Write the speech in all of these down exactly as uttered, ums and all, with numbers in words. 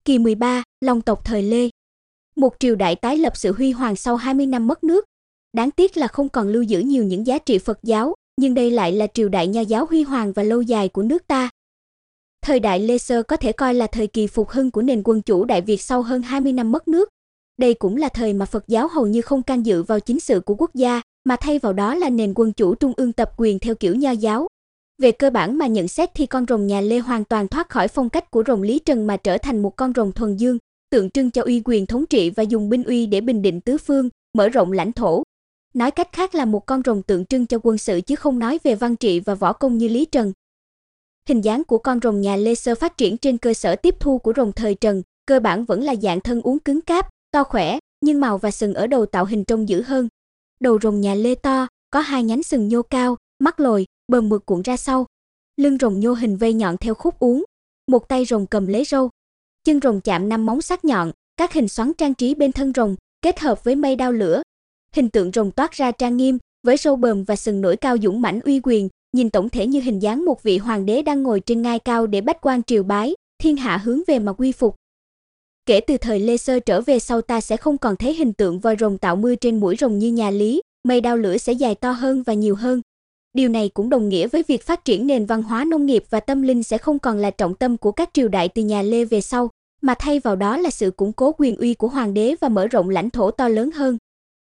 Kỳ mười ba, Long tộc thời Lê. Một triều đại tái lập sự huy hoàng sau hai mươi năm mất nước. Đáng tiếc là không còn lưu giữ nhiều những giá trị Phật giáo, nhưng đây lại là triều đại Nho giáo huy hoàng và lâu dài của nước ta. Thời đại Lê Sơ có thể coi là thời kỳ phục hưng của nền quân chủ Đại Việt sau hơn hai mươi năm mất nước. Đây cũng là thời mà Phật giáo hầu như không can dự vào chính sự của quốc gia, mà thay vào đó là nền quân chủ trung ương tập quyền theo kiểu Nho giáo. Về cơ bản mà nhận xét thì con rồng nhà Lê hoàn toàn thoát khỏi phong cách của rồng Lý Trần mà trở thành một con rồng thuần dương, tượng trưng cho uy quyền thống trị và dùng binh uy để bình định tứ phương, mở rộng lãnh thổ. Nói cách khác là một con rồng tượng trưng cho quân sự chứ không nói về văn trị và võ công như Lý Trần. Hình dáng của con rồng nhà Lê Sơ phát triển trên cơ sở tiếp thu của rồng thời Trần, cơ bản vẫn là dạng thân uốn cứng cáp, to khỏe, nhưng màu và sừng ở đầu tạo hình trông dữ hơn. Đầu rồng nhà Lê to, có hai nhánh sừng nhô cao, mắt lồi, bờm mượt cuộn ra sau. Lưng rồng nhô hình vây nhọn theo khúc uốn, một tay rồng cầm lấy râu. Chân rồng chạm năm móng sắc nhọn, các hình xoắn trang trí bên thân rồng, kết hợp với mây đao lửa. Hình tượng rồng toát ra trang nghiêm, với râu bờm và sừng nổi cao dũng mãnh uy quyền, nhìn tổng thể như hình dáng một vị hoàng đế đang ngồi trên ngai cao để bách quan triều bái, thiên hạ hướng về mà quy phục. Kể từ thời Lê Sơ trở về sau ta sẽ không còn thấy hình tượng voi rồng tạo mưa trên mũi rồng như nhà Lý, mây đao lửa sẽ dài to hơn và nhiều hơn. Điều này cũng đồng nghĩa với việc phát triển nền văn hóa nông nghiệp và tâm linh sẽ không còn là trọng tâm của các triều đại từ nhà Lê về sau, mà thay vào đó là sự củng cố quyền uy của hoàng đế và mở rộng lãnh thổ to lớn hơn.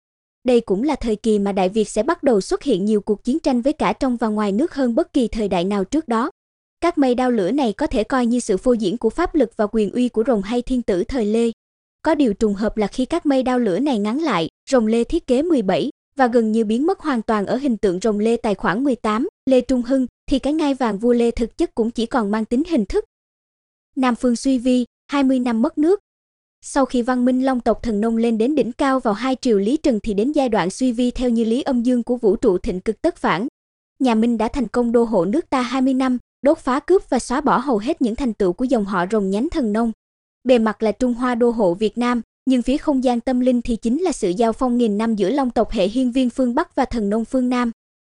Đây cũng là thời kỳ mà Đại Việt sẽ bắt đầu xuất hiện nhiều cuộc chiến tranh với cả trong và ngoài nước hơn bất kỳ thời đại nào trước đó. Các mây đao lửa này có thể coi như sự phô diễn của pháp lực và quyền uy của rồng hay thiên tử thời Lê. Có điều trùng hợp là khi các mây đao lửa này ngắn lại, rồng Lê thiết kế mười bảy và gần như biến mất hoàn toàn ở hình tượng rồng Lê tài khoản mười tám, Lê Trung Hưng, thì cái ngai vàng vua Lê thực chất cũng chỉ còn mang tính hình thức. Nam phương suy vi, hai mươi năm mất nước. Sau khi văn minh Long tộc Thần Nông lên đến đỉnh cao vào hai triều Lý Trần thì đến giai đoạn suy vi theo như lý âm dương của vũ trụ thịnh cực tất phản. Nhà Minh đã thành công đô hộ nước ta hai mươi năm, đốt phá cướp và xóa bỏ hầu hết những thành tựu của dòng họ rồng nhánh Thần Nông. Bề mặt là Trung Hoa đô hộ Việt Nam, nhưng phía không gian tâm linh thì chính là sự giao phong nghìn năm giữa Long tộc hệ Hiên Viên phương Bắc và Thần Nông phương Nam.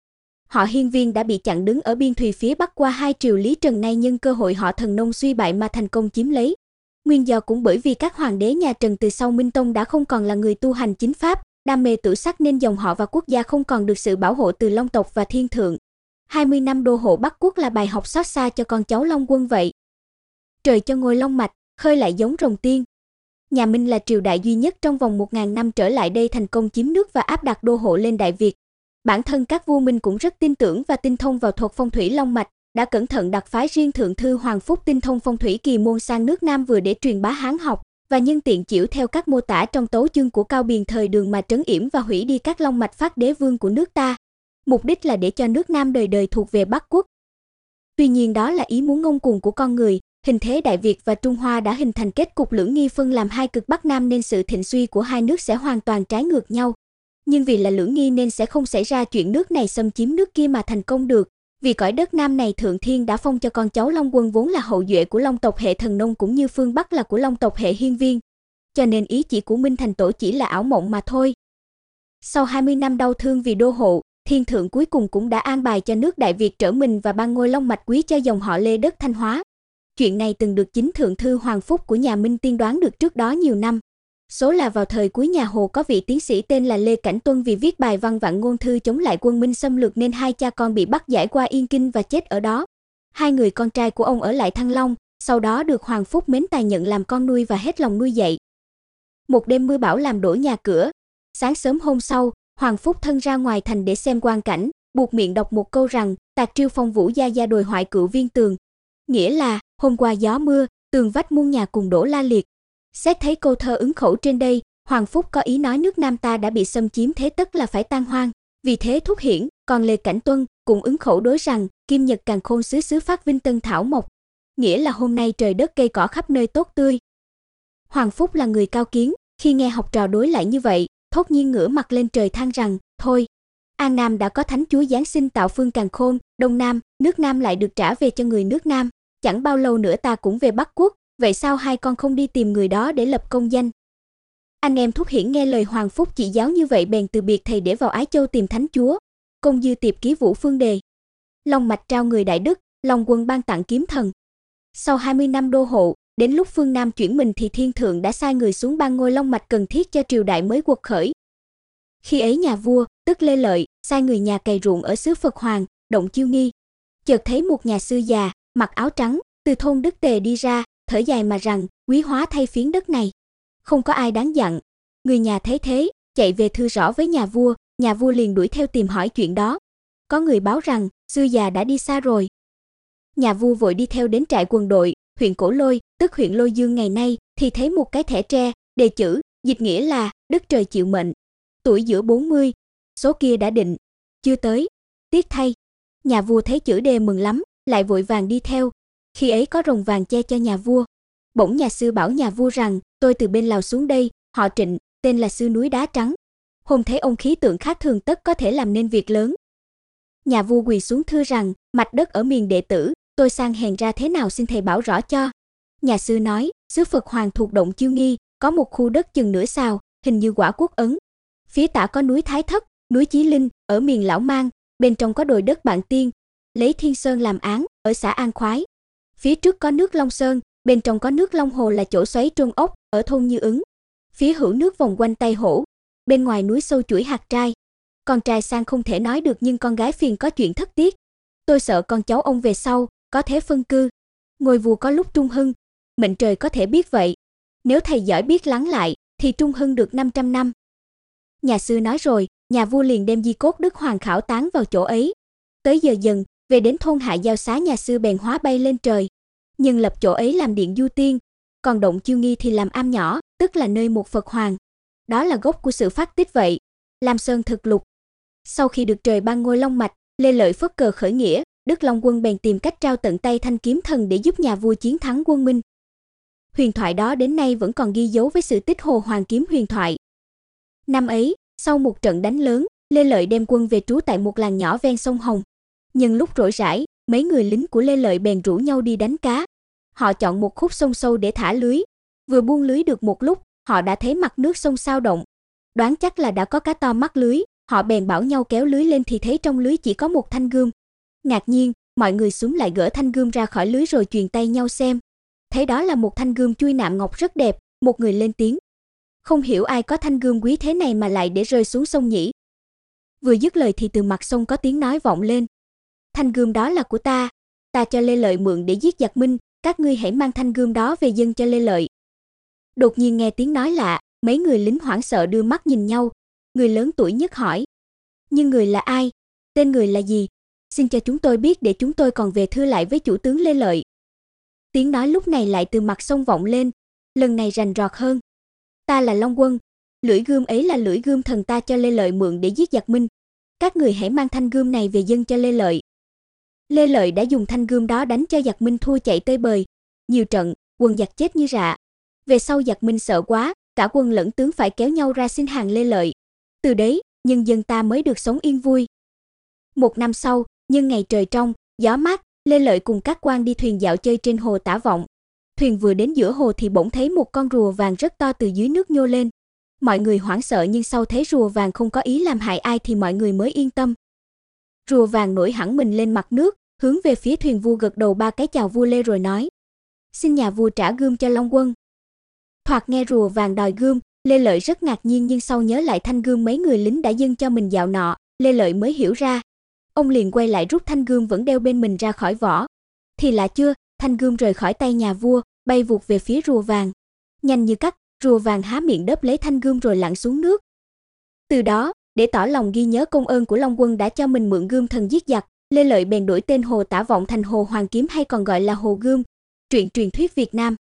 Họ Hiên Viên đã bị chặn đứng ở biên thùy phía Bắc qua hai triều Lý Trần, nay nhân cơ hội họ Thần Nông suy bại mà thành công chiếm lấy. Nguyên do cũng bởi vì các hoàng đế nhà Trần từ sau Minh Tông đã không còn là người tu hành chính pháp, đam mê tử sắc nên dòng họ và quốc gia không còn được sự bảo hộ từ Long tộc và Thiên Thượng. hai mươi năm đô hộ Bắc Quốc là bài học xót xa cho con cháu Long Quân vậy. Trời cho ngôi long mạch, khơi lại giống rồng tiên. Nhà Minh là triều đại duy nhất trong vòng một nghìn năm trở lại đây thành công chiếm nước và áp đặt đô hộ lên Đại Việt. Bản thân các vua Minh cũng rất tin tưởng và tinh thông vào thuật phong thủy long mạch, đã cẩn thận đặc phái riêng thượng thư Hoàng Phúc tinh thông phong thủy kỳ môn sang nước Nam vừa để truyền bá Hán học, và nhân tiện chiểu theo các mô tả trong tấu chương của Cao Biền thời Đường mà trấn yểm và hủy đi các long mạch phát đế vương của nước ta. Mục đích là để cho nước Nam đời đời thuộc về Bắc Quốc. Tuy nhiên đó là ý muốn ngông cuồng của con người, hình thế Đại Việt và Trung Hoa đã hình thành kết cục lưỡng nghi phân làm hai cực Bắc Nam nên sự thịnh suy của hai nước sẽ hoàn toàn trái ngược nhau. Nhưng vì là lưỡng nghi nên sẽ không xảy ra chuyện nước này xâm chiếm nước kia mà thành công được. Vì cõi đất Nam này Thượng Thiên đã phong cho con cháu Long Quân vốn là hậu duệ của Long tộc hệ Thần Nông cũng như phương Bắc là của Long tộc hệ Hiên Viên. Cho nên ý chỉ của Minh Thành Tổ chỉ là ảo mộng mà thôi. Sau hai mươi năm đau thương vì đô hộ, Thiên Thượng cuối cùng cũng đã an bài cho nước Đại Việt trở mình và ban ngôi long mạch quý cho dòng họ Lê đất Thanh Hóa. Chuyện này từng được chính thượng thư Hoàng Phúc của nhà Minh tiên đoán được trước đó nhiều năm. Số là vào thời cuối nhà Hồ có vị tiến sĩ tên là Lê Cảnh Tuân vì viết bài văn vạn ngôn thư chống lại quân Minh xâm lược nên hai cha con bị bắt giải qua Yên Kinh và chết ở đó. Hai người con trai của ông ở lại Thăng Long, sau đó được Hoàng Phúc mến tài nhận làm con nuôi và hết lòng nuôi dạy. Một đêm mưa bão làm đổ nhà cửa. Sáng sớm hôm sau, Hoàng Phúc thân ra ngoài thành để xem quang cảnh, buộc miệng đọc một câu rằng tạc triêu phong vũ gia gia đồi hoại cựu viên tường. Nghĩa là, hôm qua gió mưa, tường vách muôn nhà cùng đổ la liệt. Xét thấy câu thơ ứng khẩu trên đây, Hoàng Phúc có ý nói nước Nam ta đã bị xâm chiếm thế tất là phải tan hoang. Vì thế thúc hiển, còn Lê Cảnh Tuân cũng ứng khẩu đối rằng kim nhật càn khôn xứ xứ phát vinh tân thảo mộc. Nghĩa là hôm nay trời đất cây cỏ khắp nơi tốt tươi. Hoàng Phúc là người cao kiến, khi nghe học trò đối lại như vậy, thốt nhiên ngửa mặt lên trời than rằng, thôi, An Nam đã có Thánh Chúa Giáng sinh tạo phương càn khôn, Đông Nam, nước Nam lại được trả về cho người nước Nam. Chẳng bao lâu nữa ta cũng về Bắc Quốc, vậy sao hai con không đi tìm người đó để lập công danh? Anh em thúc hiển nghe lời Hoàng Phúc chỉ giáo như vậy bèn từ biệt thầy để vào Ái Châu tìm Thánh Chúa. Công dư tiệp ký Vũ Phương Đề. Long mạch trao người đại đức, Long Quân ban tặng kiếm thần. Sau hai mươi năm đô hộ, đến lúc phương Nam chuyển mình thì thiên thượng đã sai người xuống ban ngôi long mạch cần thiết cho triều đại mới quật khởi. Khi ấy nhà vua, tức Lê Lợi, sai người nhà cày ruộng ở xứ Phật Hoàng, Động Chiêu Nghi. Chợt thấy một nhà sư già, mặc áo trắng, từ thôn Đức Tề đi ra, thở dài mà rằng, quý hóa thay phiến đất này. Không có ai đáng dặn. Người nhà thấy thế, chạy về thưa rõ với nhà vua, nhà vua liền đuổi theo tìm hỏi chuyện đó. Có người báo rằng, sư già đã đi xa rồi. Nhà vua vội đi theo đến trại quân đội, huyện Cổ Lôi, tức huyện Lôi Dương ngày nay, thì thấy một cái thẻ tre, đề chữ, dịch nghĩa là, đất trời chịu mệnh. Tuổi giữa bốn mươi, số kia đã định, chưa tới, tiếc thay. Nhà vua thấy chữ đề mừng lắm, lại vội vàng đi theo. Khi ấy có rồng vàng che cho nhà vua. Bỗng nhà sư bảo nhà vua rằng, tôi từ bên Lào xuống đây, họ Trịnh, tên là sư núi đá trắng. Hôm thấy ông khí tượng khác thường tất có thể làm nên việc lớn. Nhà vua quỳ xuống thưa rằng, mạch đất ở miền đệ tử, tôi sang hèn ra thế nào xin thầy bảo rõ cho. Nhà sư nói, xứ Phật Hoàng thuộc Động Chiêu Nghi, có một khu đất chừng nửa sào, hình như quả quốc ấn. Phía tả có núi Thái Thất, núi Chí Linh, ở miền Lão Mang, bên trong có đồi đất Bạn Tiên, lấy Thiên Sơn làm án, ở xã An Khoái. Phía trước có nước Long Sơn, bên trong có nước Long Hồ là chỗ xoáy Trôn Ốc, ở thôn Như Ứng. Phía hữu nước vòng quanh Tây Hổ, bên ngoài núi sâu chuỗi hạt trai. Con trai sang không thể nói được nhưng con gái phiền có chuyện thất tiếc. Tôi sợ con cháu ông về sau, có thể phân cư. Ngôi vua có lúc trung hưng, mệnh trời có thể biết vậy. Nếu thầy giỏi biết lắng lại, thì trung hưng được năm trăm năm. Nhà sư nói rồi, nhà vua liền đem di cốt Đức Hoàng khảo táng vào chỗ ấy. Tới giờ dần, về đến thôn Hạ Giao Xá nhà sư bèn hóa bay lên trời. Nhưng lập chỗ ấy làm điện du tiên, còn Động Chiêu Nghi thì làm am nhỏ, tức là nơi một Phật Hoàng. Đó là gốc của sự phát tích vậy. Lam Sơn thực lục. Sau khi được trời ban ngôi long mạch, Lê Lợi phất cờ khởi nghĩa, Đức Long Quân bèn tìm cách trao tận tay thanh kiếm thần để giúp nhà vua chiến thắng quân Minh. Huyền thoại đó đến nay vẫn còn ghi dấu với sự tích Hồ Hoàng kiếm huyền thoại. Năm ấy, sau một trận đánh lớn, Lê Lợi đem quân về trú tại một làng nhỏ ven sông Hồng. Nhưng lúc rỗi rãi, mấy người lính của Lê Lợi bèn rủ nhau đi đánh cá. Họ chọn một khúc sông sâu để thả lưới. Vừa buông lưới được một lúc, họ đã thấy mặt nước sông sao động. Đoán chắc là đã có cá to mắc lưới, họ bèn bảo nhau kéo lưới lên thì thấy trong lưới chỉ có một thanh gươm. Ngạc nhiên, mọi người xúm lại gỡ thanh gươm ra khỏi lưới rồi chuyền tay nhau xem. Thấy đó là một thanh gươm chui nạm ngọc rất đẹp, một người lên tiếng. Không hiểu ai có thanh gươm quý thế này mà lại để rơi xuống sông nhỉ. Vừa dứt lời thì từ mặt sông có tiếng nói vọng lên. Thanh gươm đó là của ta, ta cho Lê Lợi mượn để giết giặc Minh, các ngươi hãy mang thanh gươm đó về dâng cho Lê Lợi. Đột nhiên nghe tiếng nói lạ, mấy người lính hoảng sợ đưa mắt nhìn nhau. Người lớn tuổi nhất hỏi, nhưng người là ai? Tên người là gì? Xin cho chúng tôi biết để chúng tôi còn về thưa lại với chủ tướng Lê Lợi. Tiếng nói lúc này lại từ mặt sông vọng lên, lần này rành rọt hơn. Ta là Long Quân, lưỡi gươm ấy là lưỡi gươm thần ta cho Lê Lợi mượn để giết giặc Minh. Các người hãy mang thanh gươm này về dâng cho Lê Lợi. Lê Lợi đã dùng thanh gươm đó đánh cho giặc Minh thua chạy tơi bời, nhiều trận, quân giặc chết như rạ. Về sau giặc Minh sợ quá, cả quân lẫn tướng phải kéo nhau ra xin hàng Lê Lợi. Từ đấy, nhân dân ta mới được sống yên vui. Một năm sau, nhân ngày trời trong, gió mát, Lê Lợi cùng các quan đi thuyền dạo chơi trên hồ Tả Vọng. Thuyền vừa đến giữa hồ thì bỗng thấy một con rùa vàng rất to từ dưới nước nhô lên. Mọi người hoảng sợ nhưng sau thấy rùa vàng không có ý làm hại ai thì mọi người mới yên tâm. Rùa vàng nổi hẳn mình lên mặt nước, hướng về phía thuyền vua gật đầu ba cái chào vua Lê rồi nói: Xin nhà vua trả gươm cho Long Quân. Thoạt nghe rùa vàng đòi gươm, Lê Lợi rất ngạc nhiên nhưng sau nhớ lại thanh gươm mấy người lính đã dâng cho mình dạo nọ, Lê Lợi mới hiểu ra. Ông liền quay lại rút thanh gươm vẫn đeo bên mình ra khỏi vỏ. Thì lạ chưa, thanh gươm rời khỏi tay nhà vua, bay vụt về phía rùa vàng. Nhanh như cắt, rùa vàng há miệng đớp lấy thanh gươm rồi lặn xuống nước. Từ đó, để tỏ lòng ghi nhớ công ơn của Long Quân đã cho mình mượn gươm thần giết giặc, Lê Lợi bèn đổi tên hồ Tả Vọng thành hồ Hoàng Kiếm hay còn gọi là hồ Gươm. Truyện truyền thuyết Việt Nam.